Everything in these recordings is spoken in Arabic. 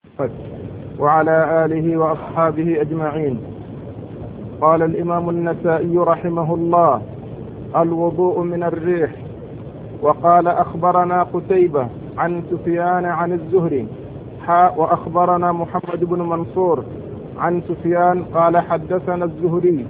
وعلى آله وأصحابه أجمعين. قال الإمام النسائي رحمه الله: الوضوء من الريح. وقال أخبرنا قتيبة عن سفيان عن الزهري وأخبرنا محمد بن منصور عن سفيان قال حدثنا الزهري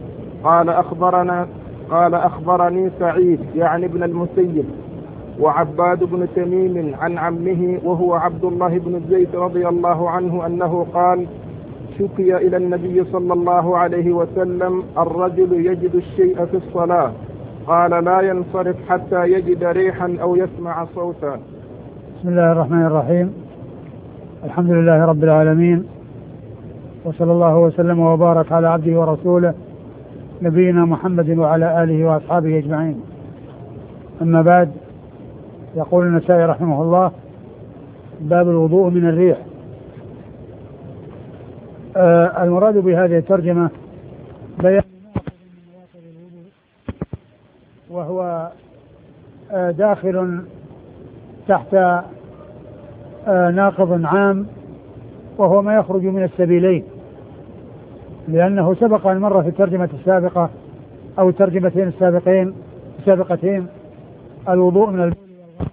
قال أخبرني سعيد يعني ابن المسيب وعباد بن تميم عن عمه وهو عبد الله بن زيد رضي الله عنه أنه قال: شكي إلى النبي صلى الله عليه وسلم الرجل يجد الشيء في الصلاة، قال: لا ينصرف حتى يجد ريحا أو يسمع صوتا. بسم الله الرحمن الرحيم. الحمد لله رب العالمين، وصلى الله وسلم وبارك على عبده ورسوله نبينا محمد وعلى آله وأصحابه أجمعين. أما بعد، يقول النسائي رحمه الله: باب الوضوء من الريح. المراد بهذه الترجمة بيان ناقض من نواقض الوضوء، وهو داخل تحت ناقض عام، وهو ما يخرج من السبيلين، لأنه سبق أن مر في الترجمة السابقة أو الترجمتين السابقتين الوضوء من البول والغائط،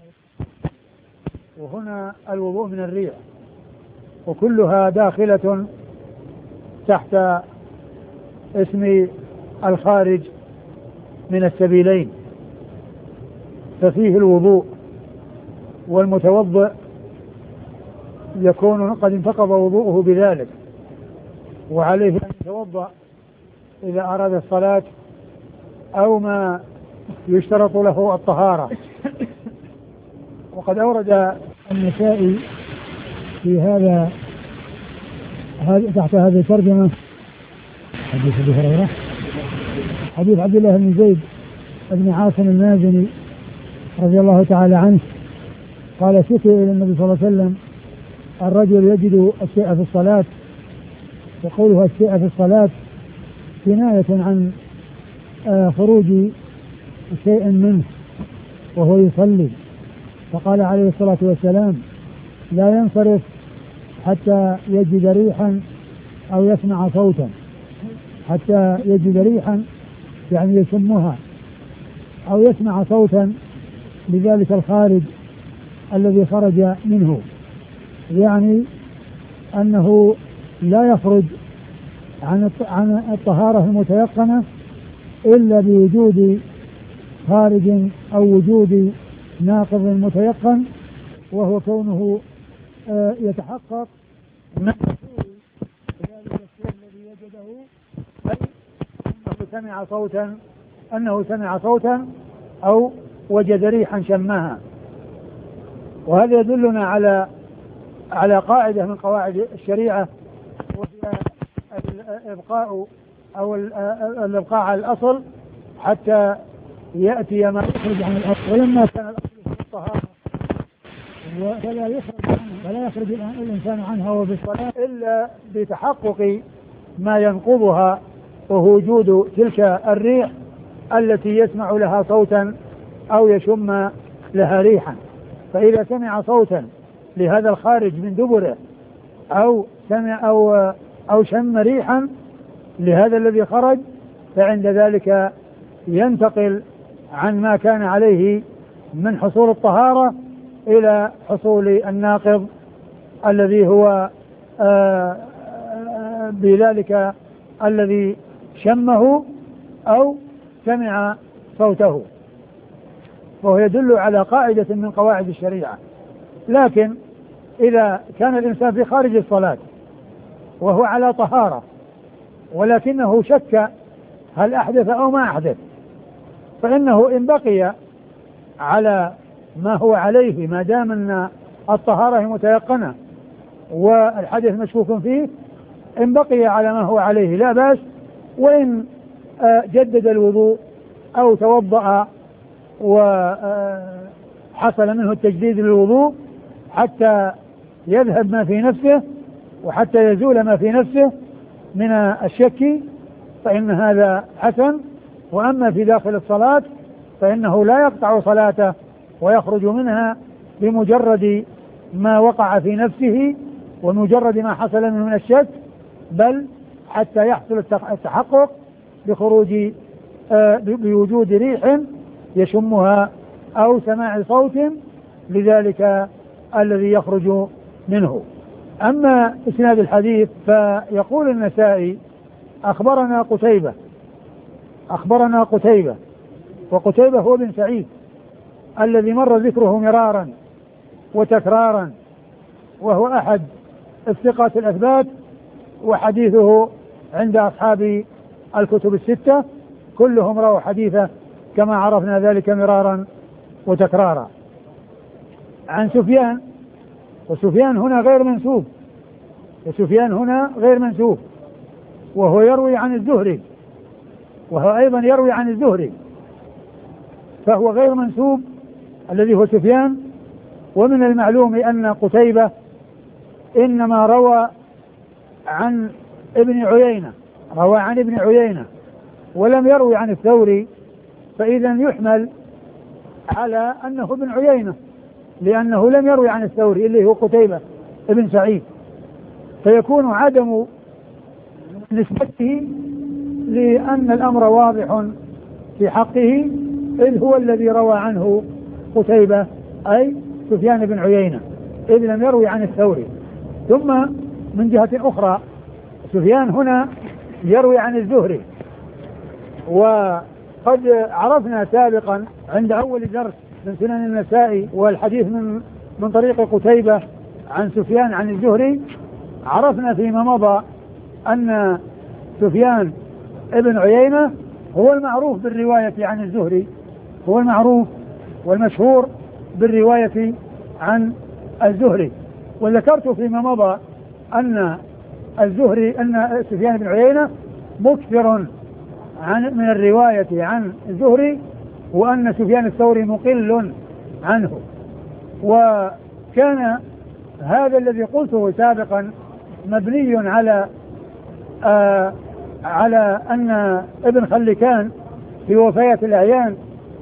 وهنا الوضوء من الريح، وكلها داخلة تحت اسم الخارج من السبيلين. ففيه الوضوء، والمتوضئ يكون قد انتقض وضوءه بذلك، وعليه أن يتوضأ إذا أراد الصلاة أو ما يشترط له الطهارة. وقد أورد النسائي في تحت هذه الترجمة حديث أبي هريرة، حديث عبد الله بن زيد بن عاصم المازني رضي الله تعالى عنه قال: شكي إلى النبي صلى الله عليه وسلم الرجل يجد الشيء في الصلاة. وقوله الشيء في الصلاة كناية عن خروج شيء منه وهو يصلي، فقال عليه الصلاة والسلام: لا ينصرف حتى يجد ريحا أو يسمع صوتا. حتى يجد ريحا يعني يشمها، أو يسمع صوتا لذلك الخارج الذي خرج منه، يعني أنه لا يخرج عن الطهارة المتيقنة إلا بوجود خارج أو وجود ناقض متيقن، وهو كونه يتحقق من ذلك الشيء الذي وجده، أنه سمع صوتا أو وجد ريحا شمها. وهذا يدلنا على قاعدة من قواعد الشريعة، وهي الإبقاء أو الإبقاء على الأصل حتى يأتي ما يخرج عن الأصل. ولما كان الأصل في الطهارة فلا يخرج الإنسان عنها وفي الصلاة إلا بتحقق ما ينقضها، وهو وجود تلك الريح التي يسمع لها صوتا أو يشم لها ريحا. فإذا سمع صوتا لهذا الخارج من دبره أو سمع أو شم ريحا لهذا الذي خرج، فعند ذلك ينتقل عن ما كان عليه من حصول الطهارة إلى حصول الناقض الذي هو بذلك الذي شمه أو سمع صوته. وهو يدل على قاعدة من قواعد الشريعة. لكن إذا كان الإنسان في خارج الصلاة وهو على طهارة، ولكنه شك هل أحدث أو ما أحدث، فإنه إن بقي على ما هو عليه ما دام أن الطهارة متيقنة والحدث مشكوك فيه، إن بقي على ما هو عليه لا بأس. وإن جدد الوضوء أو توضأ وحصل منه التجديد للوضوء حتى يذهب ما في نفسه وحتى يزول ما في نفسه من الشك، فإن هذا حسن. وأما في داخل الصلاة فإنه لا يقطع صلاته ويخرج منها بمجرد ما وقع في نفسه، ومجرد ما حصل منه من الشك، بل حتى يحصل التحقق بخروج بوجود ريح يشمها أو سماع صوت لذلك الذي يخرج منه. أما إسناد الحديث فيقول النسائي أخبرنا قتيبة، وقتيبة هو بن سعيد الذي مر ذكره مرارا وتكرارا، وهو أحد الثقات الأثبات، وحديثه عند أصحاب الكتب الستة كلهم رووا حديثه كما عرفنا ذلك مرارا وتكرارا. عن سفيان، وسفيان هنا غير منسوب، وهو يروي عن الزهري، وهو أيضا يروي عن الزهري، فهو غير منسوب الذي هو سفيان. ومن المعلوم أن قتيبة إنما روى عن ابن عيينة ولم يروي عن الثوري، فإذا يحمل على أنه ابن عيينة، لأنه لم يروي عن الثوري اللي هو قتيبة ابن سعيد، فيكون عدم نسبته لأن الأمر واضح في حقه، إذ هو الذي روى عنه قتيبة أي سفيان بن عيينة، إذ لم يروي عن الثوري. ثم من جهة أخرى سفيان هنا يروي عن الزهري، وقد عرفنا سابقا عند أول درس من سنن النسائي والحديث من طريق قتيبة عن سفيان عن الزهري، عرفنا فيما مضى أن سفيان ابن عيينة هو المعروف بالرواية عن الزهري، هو المعروف والمشهور بالرواية عن الزهري. وذكرت فيما مضى أن سفيان بن عيينة مكثر من الرواية عن الزهري، وأن سفيان الثوري مقل عنه. وكان هذا الذي قلته سابقا مبني على أن ابن خلكان في وفيات الأعيان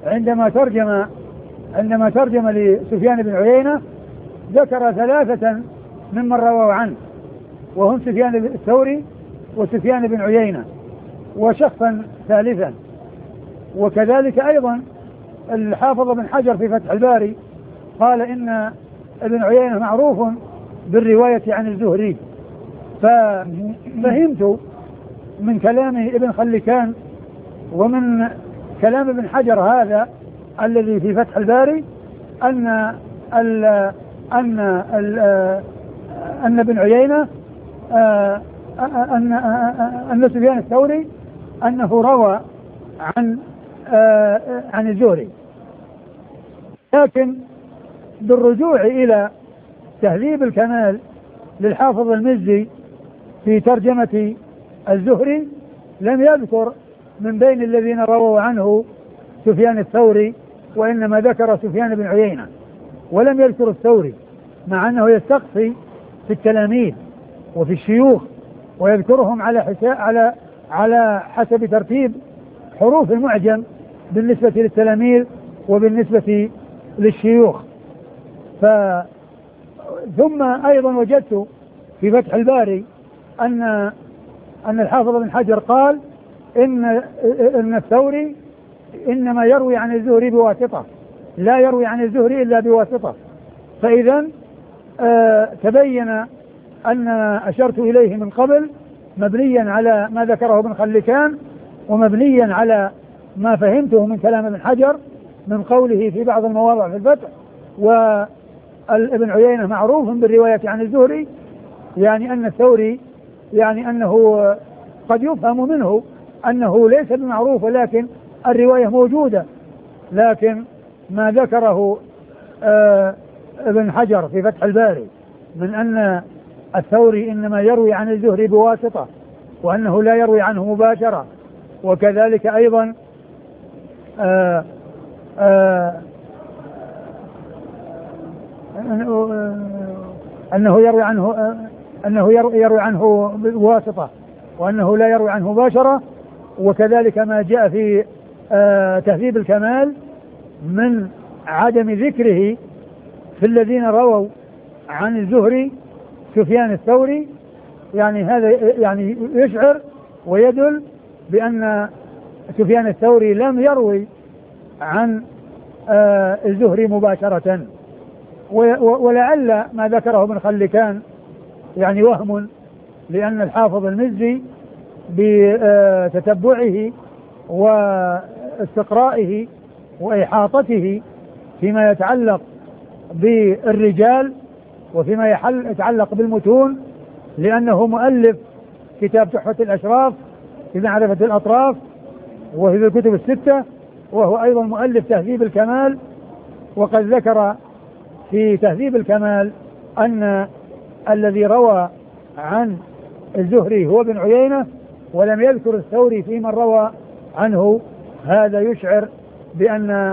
عندما ترجم لسفيان بن عيينة ذكر ثلاثة ممن رووا عنه، وهم سفيان الثوري وسفيان بن عيينة وشخصا ثالثا. وكذلك أيضا الحافظ بن حجر في فتح الباري قال إن ابن عيينة معروف بالرواية عن الزهري. ففهمت من كلام ابن خلكان ومن كلام ابن حجر هذا الذي في فتح الباري أن ابن عيينة أن سفيان الثوري أنه روى عن الزهري. لكن بالرجوع إلى تهذيب الكمال للحافظ المزي في ترجمة الزهري لم يذكر من بين الذين رووا عنه سفيان الثوري، وإنما ذكر سفيان بن عيينة ولم يذكر الثوري، مع أنه يستقصي في التلاميذ وفي الشيوخ ويذكرهم على حسب ترتيب حروف المعجم بالنسبة للتلاميذ وبالنسبة للشيوخ. ثم أيضا وجدت في فتح الباري أن الحافظ بن حجر قال إن الثوري إنما يروي عن الزهري بواسطة، لا يروي عن الزهري إلا بواسطة. فإذا تبين أن أشرت إليه من قبل مبنيا على ما ذكره ابن خلكان، ومبنيا على ما فهمته من كلام ابن حجر من قوله في بعض المواضع في الفتح وابن عيينة معروف بالرواية عن الزهري، يعني أن الثوري يعني أنه قد يفهم منه أنه ليس بمعروف، ولكن الرواية موجودة. لكن ما ذكره ابن حجر في فتح الباري من أن الثوري إنما يروي عن الزهري بواسطة وأنه لا يروي عنه مباشرة، وكذلك أيضا أنه يروي عنه بواسطة وأنه لا يروي عنه مباشرة، وكذلك ما جاء في تهذيب الكمال من عدم ذكره في الذين رووا عن الزهري سفيان الثوري، يعني هذا يعني يشعر ويدل بأن سفيان الثوري لم يروي عن الزهري مباشرة. ولعل ما ذكره ابن خلكان يعني وهم، لأن الحافظ المزي بتتبعه واستقرائه وإحاطته فيما يتعلق بالرجال وفيما يتعلق بالمتون، لأنه مؤلف كتاب تحفة الأشراف في معرفة الأطراف وفي الكتب الستة، وهو أيضا مؤلف تهذيب الكمال، وقد ذكر في تهذيب الكمال أن الذي روى عن الزهري هو ابن عيينة، ولم يذكر الثوري في من روى عنه. هذا يشعر بأن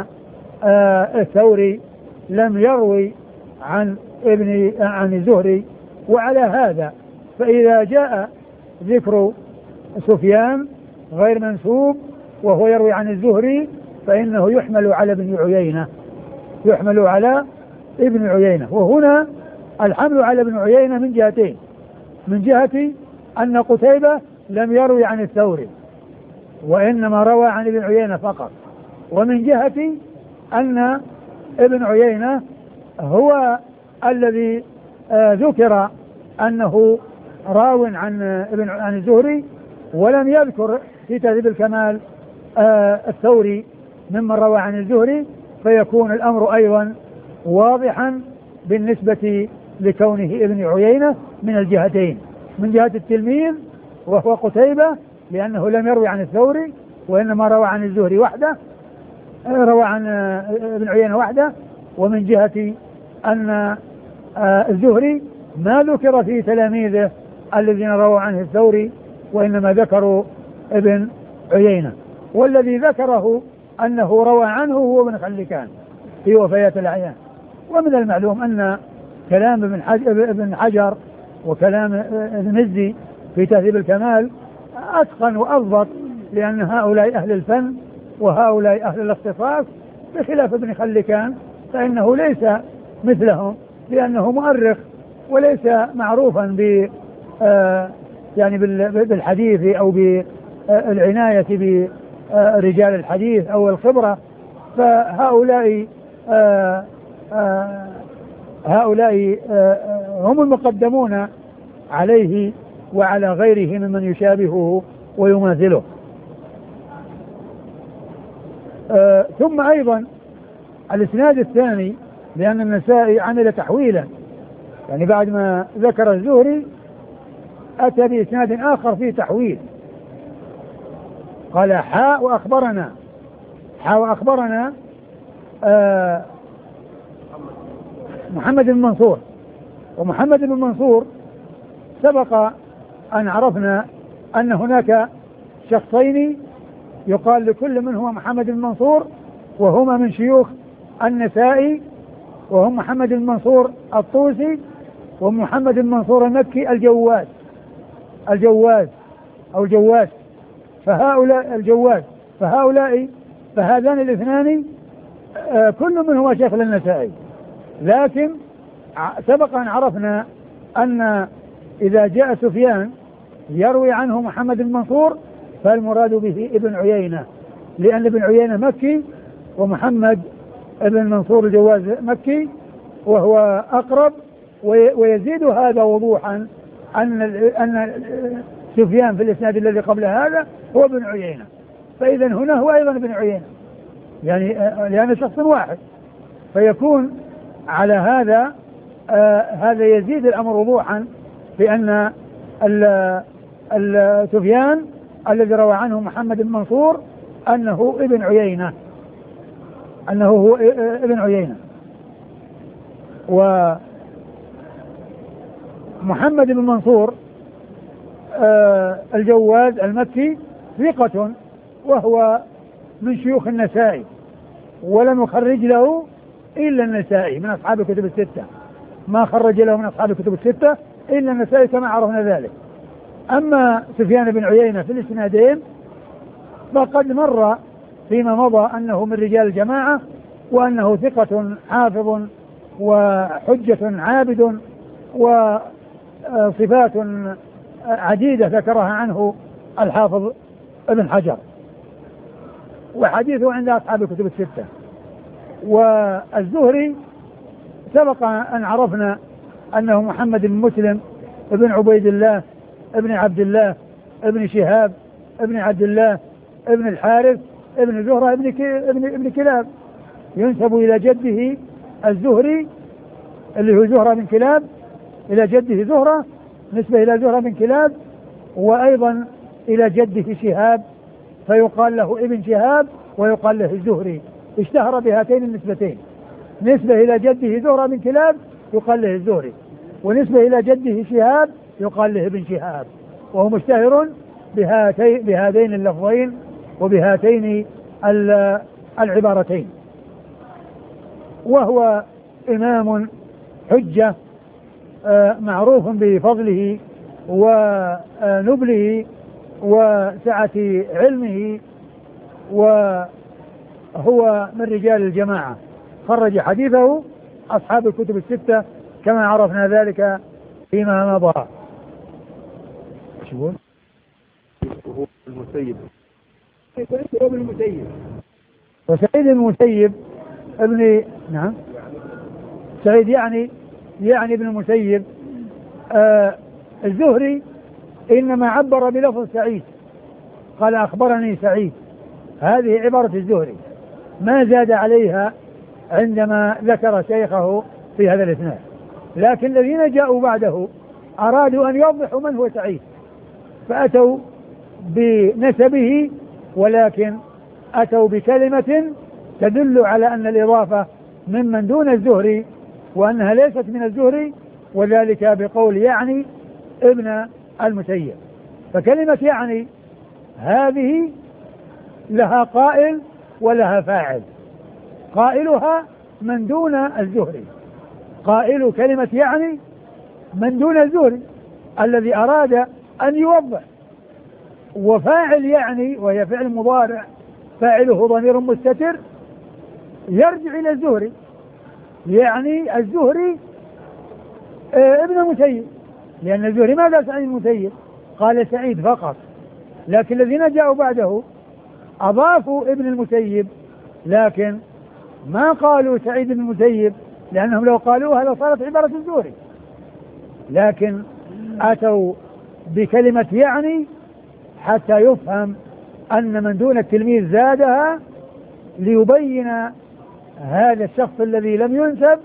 الثوري لم يروي عن الزهري. وعلى هذا فإذا جاء ذكر سفيان غير منسوب وهو يروي عن الزهري فإنه يحمل على ابن عيينة، يحمل على ابن عيينة. وهنا الحمل على ابن عيينة من جهتين: من جهة أن قتيبة لم يروي عن الثوري وإنما روى عن ابن عيينة فقط، ومن جهة أن ابن عيينة هو الذي ذكر أنه راو عن الزهري، ولم يذكر في تهذيب الكمال الثوري ممن روى عن الزهري، فيكون الأمر أيضا واضحا بالنسبة لكونه ابن عيينة من الجهتين: من جهة التلميذ وهو قتيبة لأنه لم يروي عن الثوري وإنما روى عن الزهري وحده، روى عن ابن عيينة وحده، ومن جهة أن الزهري ما ذكر في تلاميذه الذين رووا عنه الثوري وإنما ذكروا ابن عيينة. والذي ذكره أنه روى عنه هو ابن خلكان في وفيات الأعيان. ومن المعلوم أن كلام ابن حجر وكلام المزي في تهذيب الكمال أتقن وأضبط، لأن هؤلاء أهل الفن وهؤلاء أهل الاختصاص، بخلاف ابن خلكان فإنه ليس مثلهم، لأنه مؤرخ وليس معروفا يعني بالحديث أو بالعناية برجال الحديث أو الخبرة. فهؤلاء هم المقدمون عليه وعلى غيره ممن يشابهه ويماثله. ثم أيضا الإسناد الثاني، لأن النسائي عمل تحويلا، يعني بعد ما ذكر الزهري أتى بإسناد آخر فيه تحويل، قال حاء وأخبرنا محمد بن منصور. ومحمد بن منصور سبق أن عرفنا أن هناك شخصين يقال لكل منهما محمد بن منصور، وهما من شيوخ النسائي، وهم محمد بن منصور الطوسي ومحمد بن منصور المكي الجواز أو الجواز. فهذان الاثنان كل منهما شيخ للنسائي، لكن سبق أن عرفنا أن إذا جاء سفيان يروي عنه محمد بن منصور فالمراد به ابن عيينة، لأن ابن عيينة مكي ومحمد ابن منصور الجواز مكي، وهو أقرب. ويزيد هذا وضوحا أن سفيان في الإسناد الذي قبل هذا هو ابن عيينة، فإذا هنا هو أيضا ابن عيينة، يعني لأن شخص واحد، فيكون على هذا هذا يزيد الأمر وضوحا بأن سفيان الذي روى عنه محمد بن منصور أنه ابن عيينة، أنه هو ابن عيينة. ومحمد بن منصور الجواز المكي ثقة، وهو من شيوخ النسائي، ولم يخرج له إلا النسائي من أصحاب الكتب الستة، ما خرج له من أصحاب الكتب الستة إلا النسائي كما عرفنا ذلك. أما سفيان بن عيينة في الإسنادين فقد مر فيما مضى أنه من رجال الجماعة، وأنه ثقة حافظ وحجة عابد صفات عديدة ذكرها عنه الحافظ ابن حجر، وحديثه عند أصحاب الكتب الستة. والزهري سبق أن عرفنا أنه محمد بن مسلم ابن عبيد الله ابن عبد الله ابن شهاب ابن عبد الله ابن الحارث ابن زهرة ابن كلاب، ينسب إلى جده الزهري اللي هو زهرة بن كلاب، إلى جده زهرة نسبة إلى زهرة بن كلاب، وأيضا إلى جده شهاب فيقال له ابن شهاب ويقال له الزهري، اشتهر بهاتين النسبتين، نسبة إلى جده زهرة بن كلاب يقال له الزهري، ونسبة إلى جده شهاب يقال له ابن شهاب، وهو مشتهر بهذين اللفظين وبهاتين العبارتين. وهو إمام حجة معروف بفضله ونبله وسعة علمه، وهو من رجال الجماعة، خرج حديثه أصحاب الكتب الستة كما عرفنا ذلك فيما مضى. المسيب وسعيد المسيب ابن نعم سعيد يعني ابن المسيب. الزهري إنما عبر بلفظ سعيد، قال أخبرني سعيد، هذه عبارة الزهري، ما زاد عليها عندما ذكر شيخه في هذا الإسناد. لكن الذين جاءوا بعده أرادوا أن يوضحوا من هو سعيد فأتوا بنسبه، ولكن أتوا بكلمة تدل على أن الإضافة ممن دون الزهري وأنها ليست من الزهري، وذلك بقول يعني ابن المسيب. فكلمة يعني هذه لها قائل ولها فاعل، قائلها من دون الزهري، قائل كلمة يعني من دون الزهري الذي أراد أن يوضح، وفاعل يعني وهي فعل مضارع فاعله ضمير مستتر يرجع إلى الزهري، يعني الزهري ابن المسيب، لأن الزهري ما قال سعيد المسيب، قال سعيد فقط. لكن الذين جاءوا بعده أضافوا ابن المسيب لكن ما قالوا سعيد بن المسيب، لأنهم لو قالوها لصارت عبارة الزهري، لكن أتوا بكلمة يعني حتى يفهم أن من دون التلميذ زادها ليبين هذا الشخص الذي لم ينسب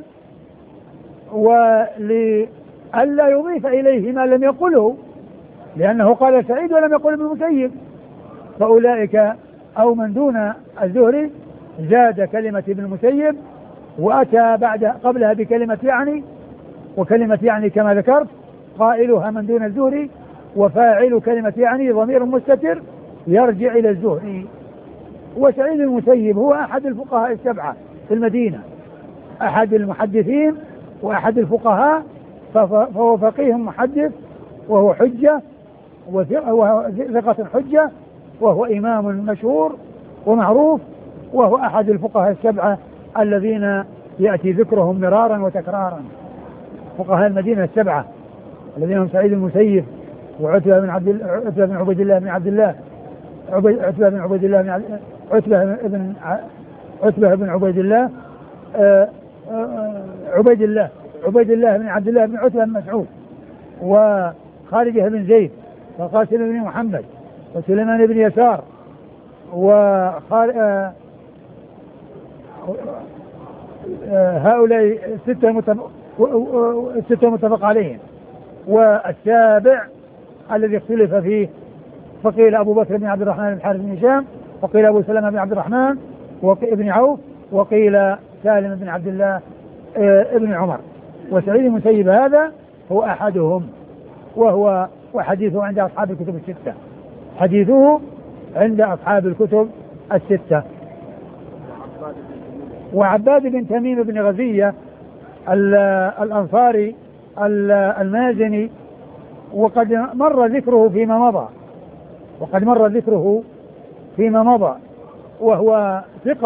ولئلا يضيف إليه ما لم يقله، لأنه قال سعيد ولم يقل ابن المسيب، فأولئك أو من دون الزهري زاد كلمة ابن المسيب وأتى قبلها بكلمة يعني، وكلمة يعني كما ذكرت قائلها من دون الزهري، وفاعل كلمة يعني ضمير مستتر يرجع إلى الزهري. وسعيد المسيب هو أحد الفقهاء السبعة في المدينة، أحد المحدثين وأحد الفقهاء، فهو فقيه محدث وهو حجة وهو ثقة حجة وهو إمام مشهور ومعروف، وهو أحد الفقهاء السبعة الذين يأتي ذكرهم مرارا وتكرارا، فقهاء المدينة السبعة الذين هم سعيد المسيب وعتبة بن عبيد الله بن عبد الله، عتبة بن عبيد الله بن عبيد الله عبيد الله بن عبد الله بن عتبة بن مسعود، وخارجة بن زيد، وقاسم بن محمد، وسليمان بن يسار، هؤلاء الستة متفق عليهم. والسابع الذي اختلف فيه فقيل أبو بكر بن عبد الرحمن بن الحارث بن هشام، وقيل أبو سلمة بن عبد الرحمن بن عوف، وقيل سالم بن عبد الله ابن عمر. وسعيد المسيب هذا هو أحدهم، وحديثه عند أصحاب الكتب الستة، حديثه عند أصحاب الكتب الستة. وعباد بن تميم بن غزية الأنصاري المازني، وقد مر ذكره فيما مضى، وهو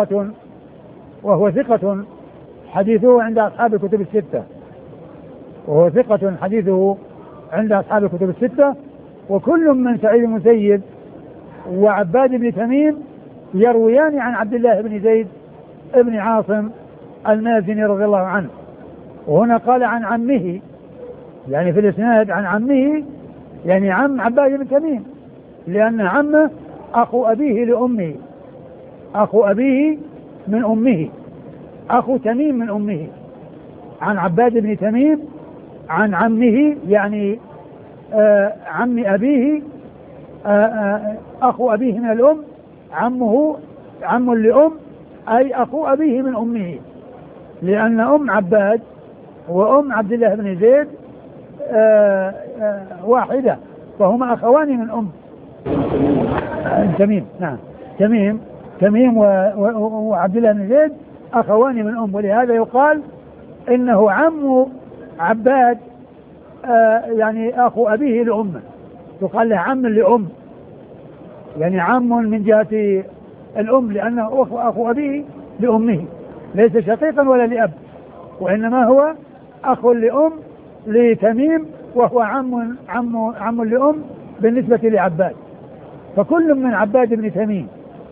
ثقة حديثه عند أصحاب الكتب الستة، عند أصحاب الكتب الستة. وكل من سعيد المسيب وعباد بن تميم يرويان عن عبد الله بن زيد بن عاصم المازني رضي الله عنه. وهنا قال عن عمه، يعني في الإسناد عن عمه، يعني عم عباد بن تميم، لأن عمه أخو أبيه لأمه، أخو أبيه من أمه، أخو تميم من أمه. عن عباد بن تميم عن عمه، يعني عم أبيه، أخو أبيه من الأم، عمه عم لأم، أي أخو أبيه من أمه، لأن أم عباد وأم عبد الله بن زيد واحدة، فهما أخوان من أم تميم. نعم، تميم وعبد الله بن زيد أخوان من أم، ولهذا يقال إنه عم عباد يعني أخو أبيه لأمه، يقال له عم لأم، يعني عم من جهة الأم لأنه أخو أبيه لأمه، ليس شقيقا ولا لأب، وإنما هو أخ لأم لتميم، وهو عم لأم بالنسبة لعباد. فكل من عباد بن تميم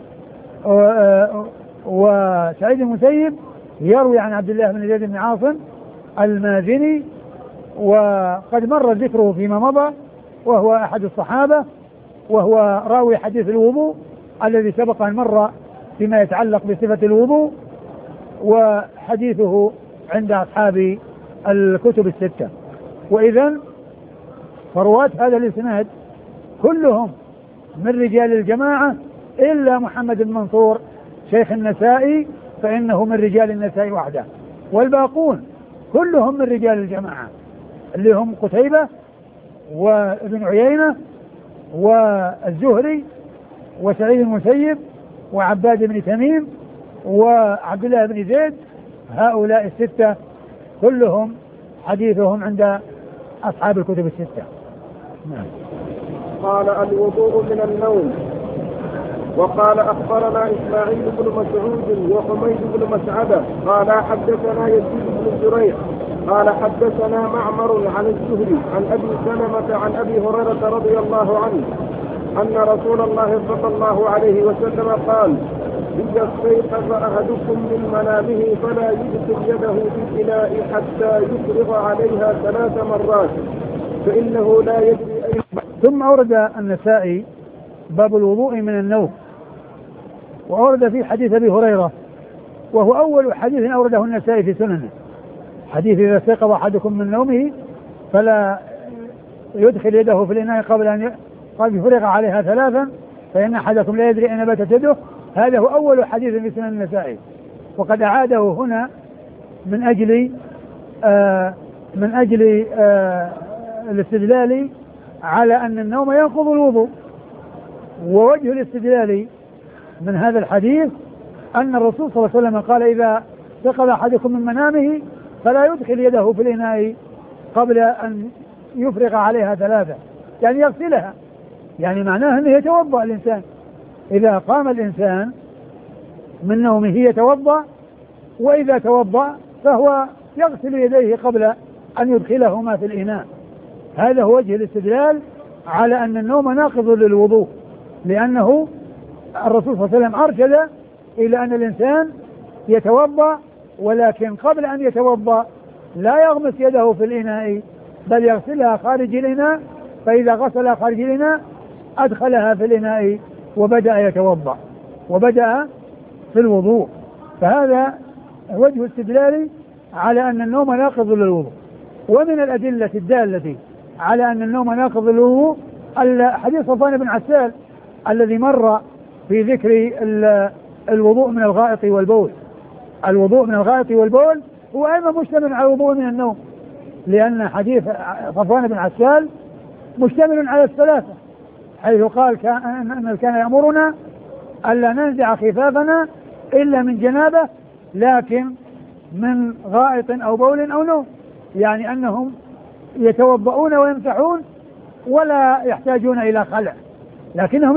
وسعيد المسيب يروي عن عبد الله بن زيد بن عاصم المازني، وقد مر ذكره فيما مضى، وهو أحد الصحابة، وهو راوي حديث الوضوء الذي سبق أن مر فيما يتعلق بصفة الوضوء، وحديثه عند أصحاب الكتب الستة. وإذن فرواة هذا الإسناد كلهم من رجال الجماعة إلا محمد بن منصور شيخ النسائي، فإنه من رجال النسائي وحده، والباقون كلهم من رجال الجماعة اللي هم قتيبة وابن عيينة والزهري وسعيد المسيب وعباد بن تميم وعبد الله بن زيد. هؤلاء الستة كلهم حديثهم عند أصحاب الكتب الستة. نعم. قال الوضوء من النوم. وقال أخبرنا إسماعيل بن مسعود وحميد بن مسعدة قال حدثنا يزيد بن زريع قال حدثنا معمر عن الزهري عن أبي سلمة عن أبي هريرة رضي الله عنه أن رسول الله صلى الله عليه وسلم قال إذا استيقظ أحدكم من منامه فلا يدخل يده في الإناء حتى يفرغ عليها 3 مرات فإنه لا يدري أين. ثم أورد النسائي باب الوضوء من النوم، وأورد فيه حديث أبي هريرة، وهو أول حديث أورده النسائي في سننه، حديث إذا استيقظ أحدكم من نومه فلا يدخل يده في الإناء قبل أن يفرغ عليها 3 فإن أحدكم لا يدري أين باتت يده. هذا هو أول حديث في سنن النسائي، وقد أعاده هنا من أجل الاستدلال على أن النوم ينقض الوضوء. ووجه الاستدلال من هذا الحديث أن الرسول صلى الله عليه وسلم قال إذا استيقظ أحدكم من منامه فلا يدخل يده في الإناء قبل أن يفرغ عليها 3، يعني يغسلها، يعني معناه أنه يتوضأ الإنسان، إذا قام الإنسان من نومه يتوضأ، وإذا توضأ فهو يغسل يديه قبل أن يدخلهما في الإناء. هذا هو وجه الاستدلال على أن النوم ناقض للوضوء، لأنه الرسول صلى الله عليه وسلم أرشد إلى أن الإنسان يتوضأ، ولكن قبل أن يتوضأ لا يغمس يده في الإناء بل يغسلها خارج الإناء، فإذا غسلها خارج الإناء أدخلها في الإناء وبدأ يتوضأ وبدأ في الوضوء. فهذا وجه استدلالي على أن النوم ناقض للوضوء. ومن الأدلة الدالة على أن النوم ناقض للوضوء حديث صفوان بن عسال الذي مر في ذكر الوضوء من الغائط والبول. الوضوء من الغائط والبول هو أيضا مشتمل على الوضوء من النوم، لأن حديث صفوان بن عسال مشتمل على 3، حيث قال كان يأمرنا ألا ننزع خفافنا إلا من جنابه لكن من غائط أو بول أو نوم، يعني أنهم يتوضؤون ويمسحون ولا يحتاجون إلى خلع، لكنهم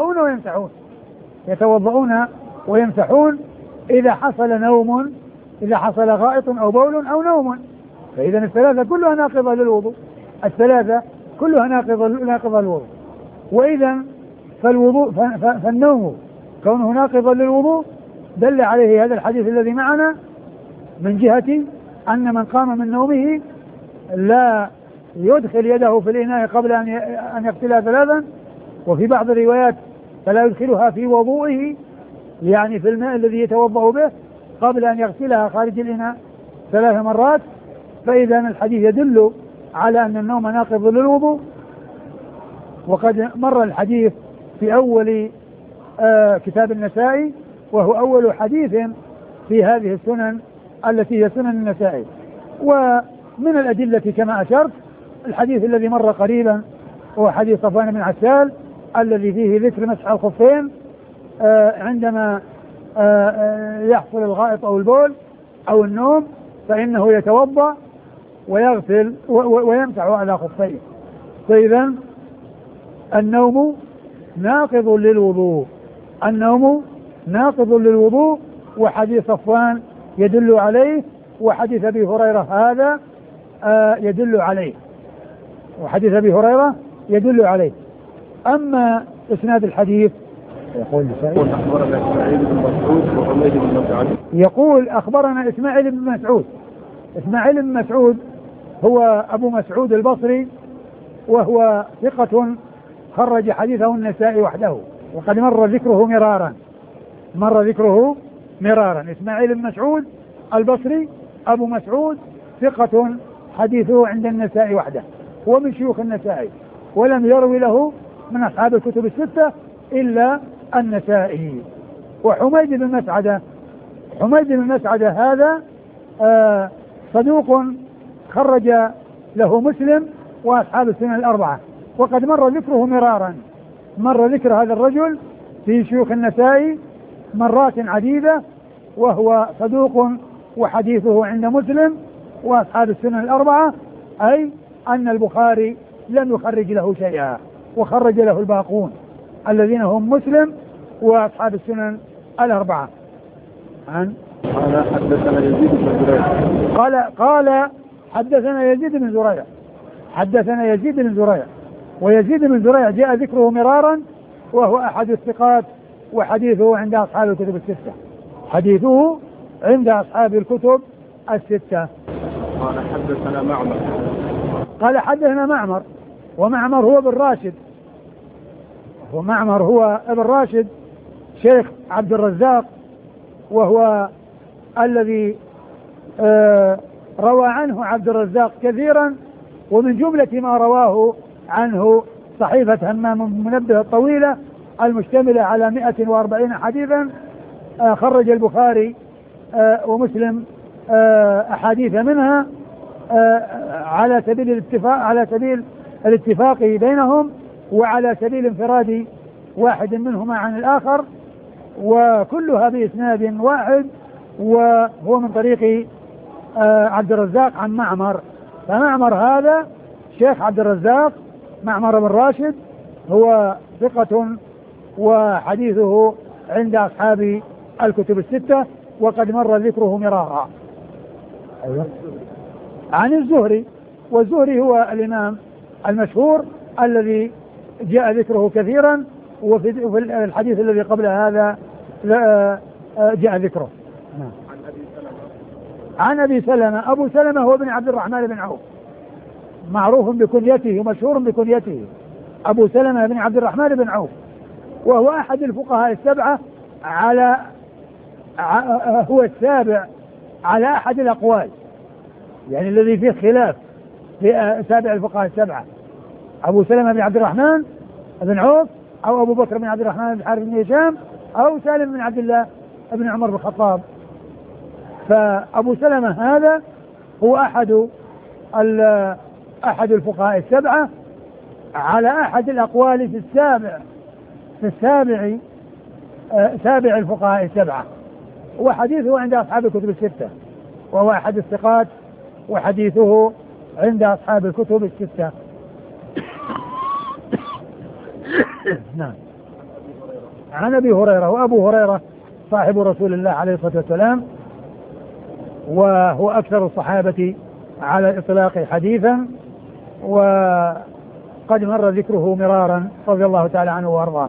يتوضؤون ويمسحون إذا حصل نوم، إذا حصل غائط أو بول أو نوم، فإذا 3 كلها ناقضة للوضوء. الثلاثة كلها ناقضة الوضوء. وإذا فالوضوء فالنوم كونه ناقضا للوضوء دل عليه هذا الحديث الذي معنا من جهة أن من قام من نومه لا يدخل يده في الإناء قبل أن يغسلها ثلاثا، وفي بعض الروايات فلا يدخلها في وضوئه يعني في الماء الذي يتوضأ به قبل أن يغسلها خارج الإناء 3 مرات. فإذا الحديث يدل على أن النوم ناقض للوضوء. وقد مر الحديث في أول كتاب النسائي، وهو أول حديث في هذه السنن التي هي سنن النسائي. ومن الأدلة كما أشرت الحديث الذي مر قريبا هو حديث صفوان بن عسال الذي فيه ذكر مسح الخفين عندما يحصل الغائط أو البول أو النوم، فإنه يتوضأ ويغسل ويمسح على خفيه. فإذا النوم ناقض للوضوء، النوم ناقض للوضوء، وحديث صفوان يدل عليه، وحديث أبي هريرة هذا يدل عليه، وحديث أبي هريرة يدل عليه. أما إسناد الحديث يقول أخبرنا إسماعيل بن مسعود. إسماعيل بن مسعود هو أبو مسعود البصري، وهو ثقة خرج حديثه النسائي وحده، وقد مر ذكره مرارا. إسماعيل بن مسعود البصري أبو مسعود ثقة حديثه عند النسائي وحده، ومن شيوخ النسائي، ولم يروي له من أصحاب الكتب الستة إلا النسائي. وحميد بن مسعدة هذا صدوق خرج له مسلم وأصحاب السنن الأربعة، وقد مر ذكره مرارا، مر ذكر هذا الرجل في شيوخ النسائي مرات عديدة، وهو صدوق وحديثه عند مسلم وأصحاب السنن الأربعة، أي أن البخاري لم يخرج له شيئا، وخرج له الباقون الذين هم مسلم وأصحاب السنن الأربعة. قال حدثنا يزيد بن زريع. قال حدثنا يزيد بن زريع. ويزيد بن زريع جاء ذكره مرارا، وهو أحد الثقات، وحديثه عند أصحاب الكتب الستة. قال حدثنا معمر. ومعمر هو ابن راشد شيخ عبد الرزاق، وهو الذي روى عنه عبد الرزاق كثيرا، ومن جملة ما رواه عنه صحيفة همام بن منبه الطويلة المشتملة على 140 حديثا، خرج البخاري ومسلم أحاديث منها على سبيل الاتفاق بينهم، وعلى سبيل انفراد واحد منهما عن الآخر، وكلها بإسناد واحد، وهو من طريق عبد الرزاق عن معمر. فمعمر هذا شيخ عبد الرزاق، معمر بن راشد، هو ثقة وحديثه عند أصحاب الكتب الستة، وقد مر ذكره مرارا. عن الزهري. والزهري هو الإمام المشهور الذي جاء ذكره كثيرا، وفي الحديث الذي قبل هذا جاء ذكره. عن أبي سلمة. أبو سلمة هو ابن عبد الرحمن بن عوف، معروف بكنيته ومشهور بكنيته، أبو سلمة بن عبد الرحمن بن عوف، وهو أحد الفقهاء السبعة هو السابع على أحد الأقوال، يعني الذي فيه خلاف في سابع الفقهاء السبعة، أبو سلمة بن عبد الرحمن بن عوف، أو أبو بكر بن عبد الرحمن بن حارث بن هشام، أو سالم بن عبد الله بن عمر بن الخطاب. فأبو سلمة هذا هو أحد الفقهاء السبعة على أحد الأقوال في سابع الفقهاء السبعة، وحديثه عند أصحاب الكتب الستة، وهو أحد الثقات، وحديثه عند أصحاب الكتب الستة. نعم. عن أبي هريرة. وأبو هريرة صاحب رسول الله عليه الصلاة والسلام، وهو أكثر الصحابة على الإطلاق حديثا، وقد مر ذكره مرارا رضي الله تعالى عنه وارضاه.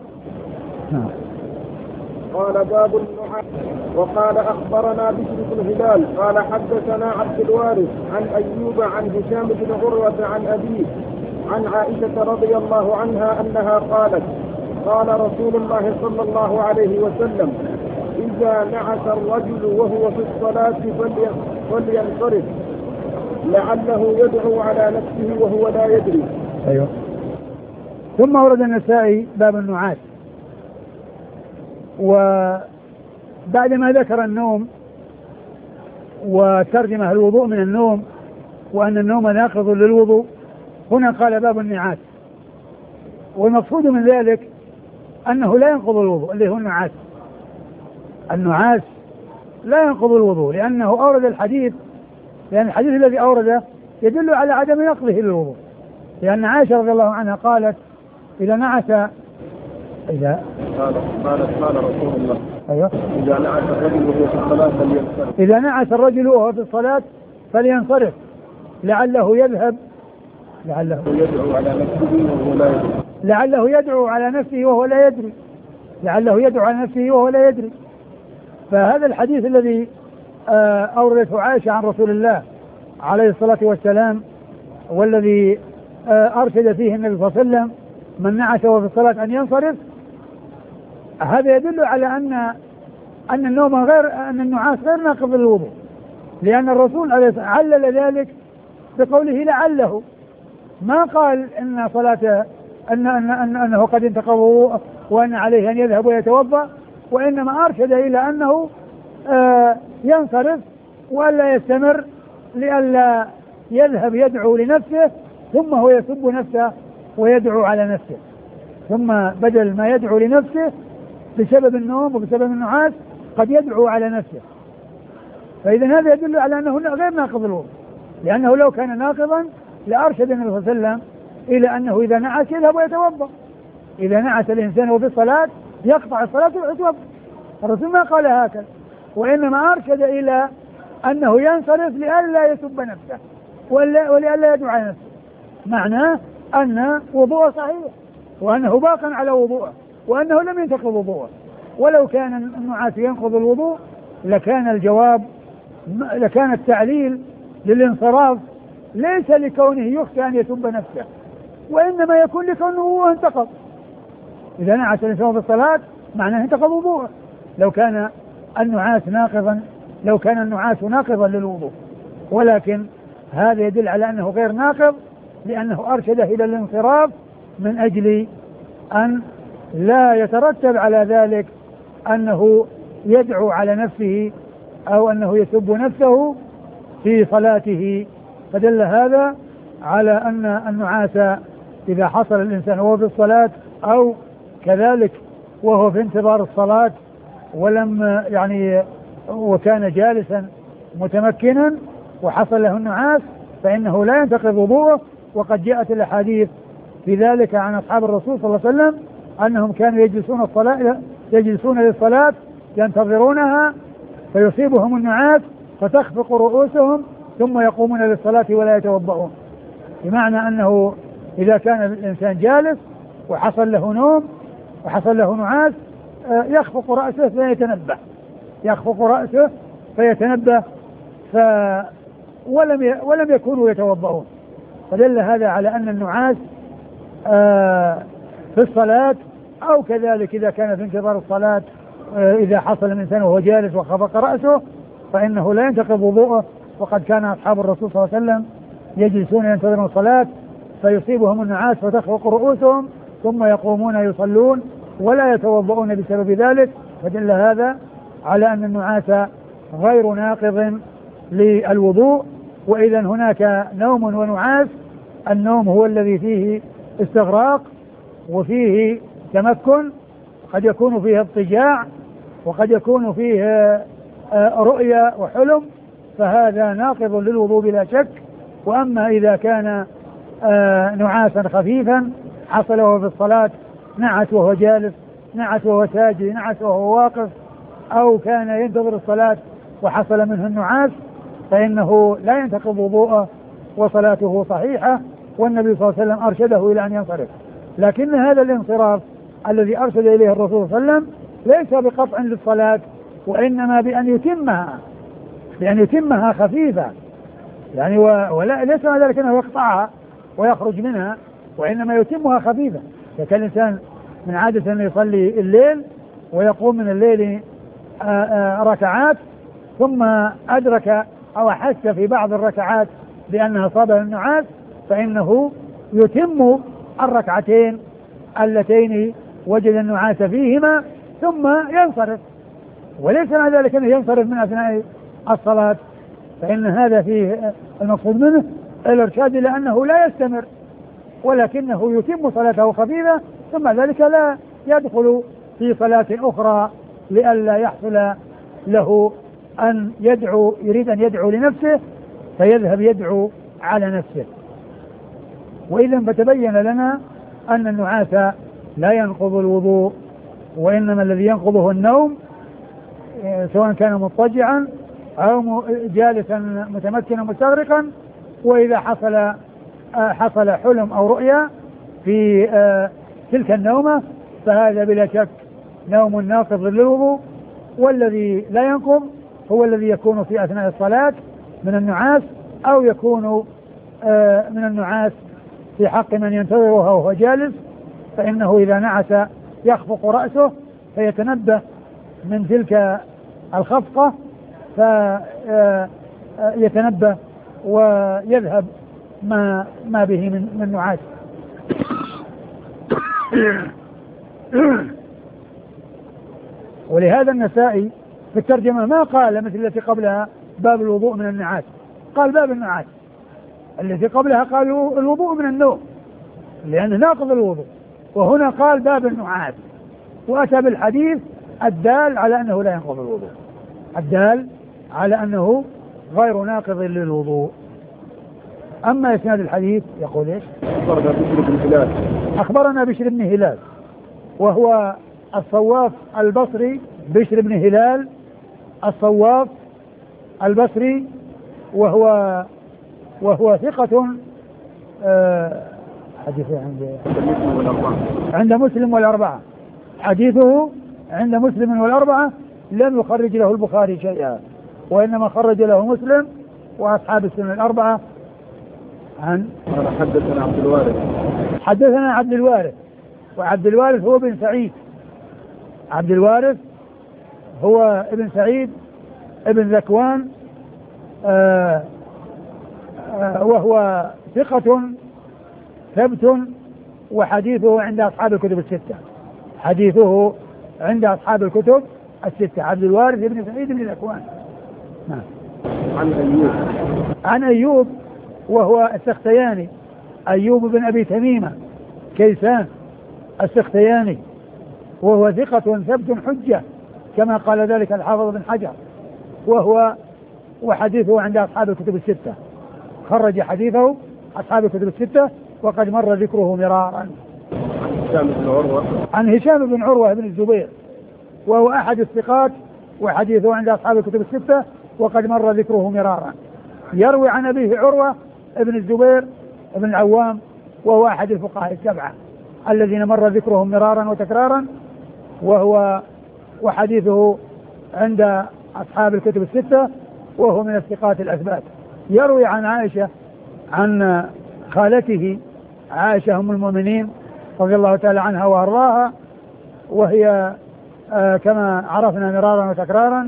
قال باب النعاس. وقال أخبرنا بشر بن هلال قال حدثنا عبد الوارث عن أيوب عن هشام بن عروة عن أبيه عن عائشة رضي الله عنها أنها قالت قال رسول الله صلى الله عليه وسلم إذا نعس الرجل وهو في الصلاة فلينصرف لعله يدعو على نفسه وهو لا يدري. أيوه. ثم ورد النسائي باب النعاس، وبعد ما ذكر النوم وترجمه الوضوء من النوم وأن النوم ناقض للوضوء، هنا قال باب النعاس، والمقصود من ذلك أنه لا ينقض الوضوء اللي هو النعاس. النعاس لا ينقض الوضوء لأنه أورد الحديث، لأن الحديث الذي أورده يدل على عدم نقضه للوضوء، لأن عائشة رضي الله عنها قالت إذا نعس قال رسول الله أيوه إذا نعس الرجل وهو في الصلاة فلينصرف. إذا نعس الرجل وهو في الصلاة فلينصرف لعله يذهب يدعو على نفسه وهو لا يدري. لعله يدعو على نفسه وهو لا يدري. لعله يدعو على نفسه وهو لا يدري. فهذا الحديث الذي أوردته عائشة عن رسول الله عليه الصلاة والسلام، والذي أرشد فيه النبي صلى الله عليه وسلم من نعس وهو في الصلاة أن ينصرف، هذا يدل على أن النعاس غير ناقض للوضوء، لأن الرسول علل ذلك بقوله لعله، ما قال إن صلاة أنه قد انتقض وضوءه وأن عليه أن يذهب ويتوضأ، وإنما أرشد إلى أنه ينصرف وألا يستمر لئلا يذهب يدعو لنفسه ثم هو يسب نفسه ويدعو على نفسه، ثم بدل ما يدعو لنفسه بسبب النوم وبسبب النعاس قد يدعو على نفسه. فإذا هذا يدل على أنه غير ناقض الوضوء، لأنه لو كان ناقضا لأرشد النبي صلى الله عليه وسلم إلى أنه إذا نعس يذهب ويتوضأ. إذا نعس الإنسان وفي الصلاة يقطع الصلاة ويتوضأ. الرسول ما قال هكذا، وإنما أرشد إلى أنه ينصرف لئلا يسب نفسه ولئلا يدعو على نفسه، معناه أن وضوءه صحيح وأنه باق على وضوءه وأنه لم ينتقض وضوءه. ولو كان النعاس ينقض الوضوء لكان التعليل للانصراف ليس لكونه يخشى أن يسب نفسه، وإنما يكون لكونه انتقض. إذا نعس الإنسان في الصلاة معناه انتقض وضوءه لو كان النعاس ناقضا للوضوء، ولكن هذا يدل على أنه غير ناقض، لأنه أرشده إلى الانصراف من أجل أن لا يترتب على ذلك أنه يدعو على نفسه أو أنه يسب نفسه في صلاته. فدل هذا على أن النعاس إذا حصل الإنسان وهو في الصلاة أو كذلك وهو في انتظار الصلاة وكان جالسا متمكنا وحصل له النعاس فإنه لا ينتقض وضوءه. وقد جاءت الأحاديث في ذلك عن أصحاب الرسول صلى الله عليه وسلم أنهم كانوا يجلسون للصلاة ينتظرونها فيصيبهم النعاس فتخفق رؤوسهم ثم يقومون للصلاة ولا يتوضؤون، بمعنى أنه إذا كان الإنسان جالس وحصل له نوم وحصل له نعاس يخفق رأسه فيتنبه ولم يكونوا يتوضؤون. فدل هذا على أن النعاس في الصلاة أو كذلك إذا كان في انتظار الصلاة إذا حصل الإنسان وهو جالس وخفق رأسه فإنه لا ينتقض وضوءه. وقد كان أصحاب الرسول صلى الله عليه وسلم يجلسون ينتظرون الصلاة فيصيبهم النعاس فتخفق رؤوسهم ثم يقومون يصلون ولا يتوضؤون بسبب ذلك. فدل هذا على أن النعاس غير ناقض للوضوء. وإذا هناك نوم ونعاس، النوم هو الذي فيه استغراق وفيه تمكن، قد يكون فيه اضطجاع وقد يكون فيه رؤيا وحلم، فهذا ناقض للوضوء بلا شك. وأما إذا كان نعاسا خفيفا حصل وهو في الصلاة، نعس وهو جالس، نعس وهو ساجد، نعس وهو واقف، أو كان ينتظر الصلاة وحصل منه النعاس، فإنه لا ينتقض وضوءه وصلاته صحيحة والنبي صلى الله عليه وسلم أرشده إلى أن ينصرف. لكن هذا الانصراف الذي أرشد إليه الرسول صلى الله عليه وسلم ليس بقطع للصلاة، وإنما بأن يتمها خفيفة، يعني ولا ليس على ذلك أنه يقطعها ويخرج منها، وإنما يتمها خفيفة. فكان الإنسان من عادة أن يصلي الليل ويقوم من الليل ركعات، ثم أدرك أو أحس في بعض الركعات بأنها أصابه النعاس، فإنه يتم الركعتين اللتين وجد النعاس فيهما ثم ينصرف، وليس مع ذلك أنه ينصرف من أثناء الصلاة، فإن هذا فيه المقصود منه الإرشاد إلى أنه لا يستمر، ولكنه يتم صلاته خفيفة ثم ذلك لا يدخل في صلاة أخرى لئلا يحصل له أن يريد أن يدعو لنفسه فيذهب يدعو على نفسه. وإذا فتبين لنا أن النعاس لا ينقض الوضوء، وإنما الذي ينقضه النوم، سواء كان مضطجعا أو جالسا متمكنا مستغرقا. وإذا حصل حلم أو رؤيا في تلك النومة فهذا بلا شك نوم ناقض للوضوء. والذي لا ينقض هو الذي يكون في أثناء الصلاة من النعاس، أو يكون من النعاس في حق من ينتظرها وهو جالس، فإنه إذا نعس يخفق رأسه فيتنبه من تلك الخفقة فيتنبه ويذهب ما به من نعاس. ولهذا النسائي في الترجمة ما قال مثل التي قبلها باب الوضوء من النعاس، قال باب النعاس. التي قبلها قالوا الوضوء من النوم لأنه ناقض الوضوء، وهنا قال باب النعاس، وأتى بالحديث الدال على أنه لا ينقض الوضوء، الدال على أنه غير ناقض للوضوء. أما إسناد الحديث يقول إيش؟ أخبرنا بشر بن هلال وهو الصواف البصري، بشر بن هلال الصواف البصري، وهو ثقة حديثه عند مسلم والأربعة، حديثه عند مسلم والأربعة، لم يخرج له البخاري شيئا، وإنما خرج له مسلم وأصحاب السنن الأربعة. حدثنا عبد الوارث، حدثنا عبد الوارث، وعبد الوارث هو بن سعيد، عبد الوارث هو ابن سعيد ابن ذكوان، وهو ثقة ثبت، وحديثه عند أصحاب الكتب الستة، حديثه عند أصحاب الكتب الستة. عبد الوارث ابن سعيد ابن ذكوان. نعم. عن أيوب وهو السختياني، أيوب بن أبي تميمة كيسان السختياني، وهو ثقة ثبت حجة كما قال ذلك الحافظ بن حجر، وحديثه عند أصحاب الكتب الستة، خرج حديثه أصحاب الكتب الستة وقد مر ذكره مرارا. عن هشام بن عروة بن الزبير وهو أحد الثقات، وحديثه عند أصحاب الكتب الستة وقد مر ذكره مرارا. يروي عن أبيه عروة بن الزبير بن العوام، وهو أحد الفقهاء السبعة الذين مر ذكرهم مرارا وتكرارا، وحديثه عند أصحاب الكتب الستة، وهو من الثقات الأثبات. يروي عن عائشة، عن خالته عائشة أم المؤمنين رضي الله تعالى عنها وأرضاها، وهي كما عرفنا مرارا وتكرارا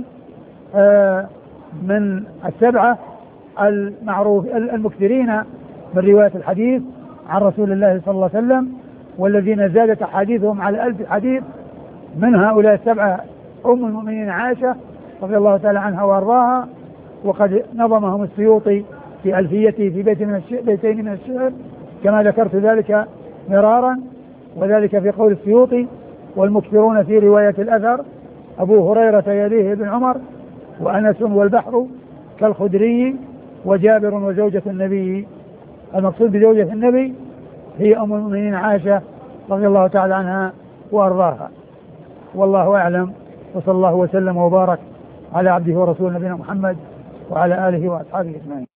من السبعة المعروف المكثرين من رواية الحديث عن رسول الله صلى الله عليه وسلم، والذين زادت أحاديثهم على 1000 حديث. من هؤلاء السبعة أم المؤمنين عائشة رضي الله تعالى عنها وأرضاها، وقد نظمهم السيوطي في ألفيته في بيتين من الشعر كما ذكرت ذلك مرارا، وذلك في قول السيوطي: والمكثرون في رواية الأثر أبو هريرة يليه ابن عمر وأنس والبحر كالخدري وجابر وزوجة النبي. المقصود بزوجة النبي هي أم المؤمنين عائشة رضي الله تعالى عنها وأرضاها. والله أعلم، وصلى الله وسلم وبارك على عبده ورسوله نبينا محمد وعلى آله وأصحابه أجمعين.